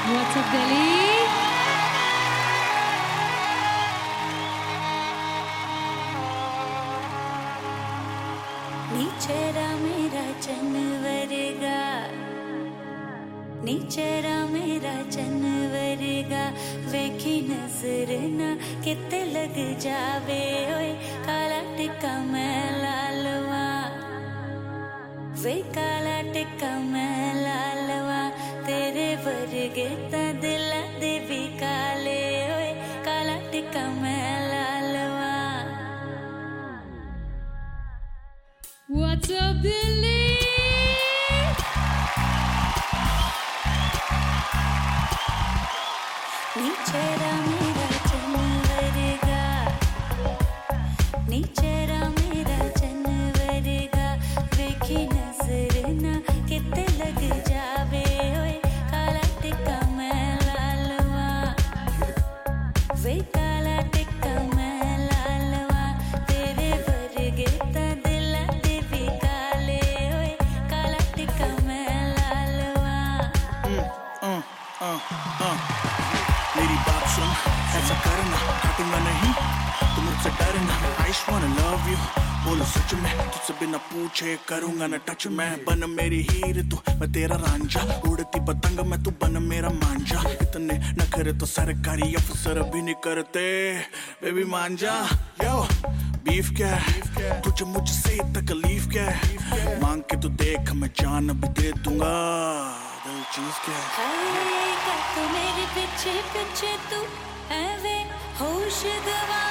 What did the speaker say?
What's up, Delhi? नीचेरा मेरा जनवरगा, नीचेरा मेरा जनवरगा, वेखी नजर ना किते लग जावे ओए, काला टिक्का मैं लालवा, वे काला टिक्का मैं लालवा, तेरे वर्गे ता दिल दे भी काले ओए, काला टिक्का मैं लालवा। What's up, Delhi? नीचेरा मेरा जनवरगा, नीचेरा मेरा जनवरगा, वेखी नजर ना किते लग जावे ओए, काला टिक्का मैं लालवा, वे काला टिक्का मैं लालवा, तेरे वर्गे ता दिल दे भी काले ओए, काला टिक्का मैं लालवा। मेरी बात सुन, ऐसा करना हटूंगा नहीं, तू मुझसे डरना, I just wanna love you, बोलो सच में तुझसे बिना पूछे करूंगा ना टच में, बन मेरी हीर तू मैं तेरा रांझा, उड़ती पतंग मैं तू बन मेरा मांझा, इतने नखरे तो सरकारी अफसर भी नहीं करते, बेबी मांझा। यो बीफ क्या है तुझे मुझसे तकलीफ क्या है, मांग के तू देख मैं जान भी दे दूंगा, दिल चीज क्या है। हाय का तो मेरे पीछे पीछे तू ऐवे होश गवा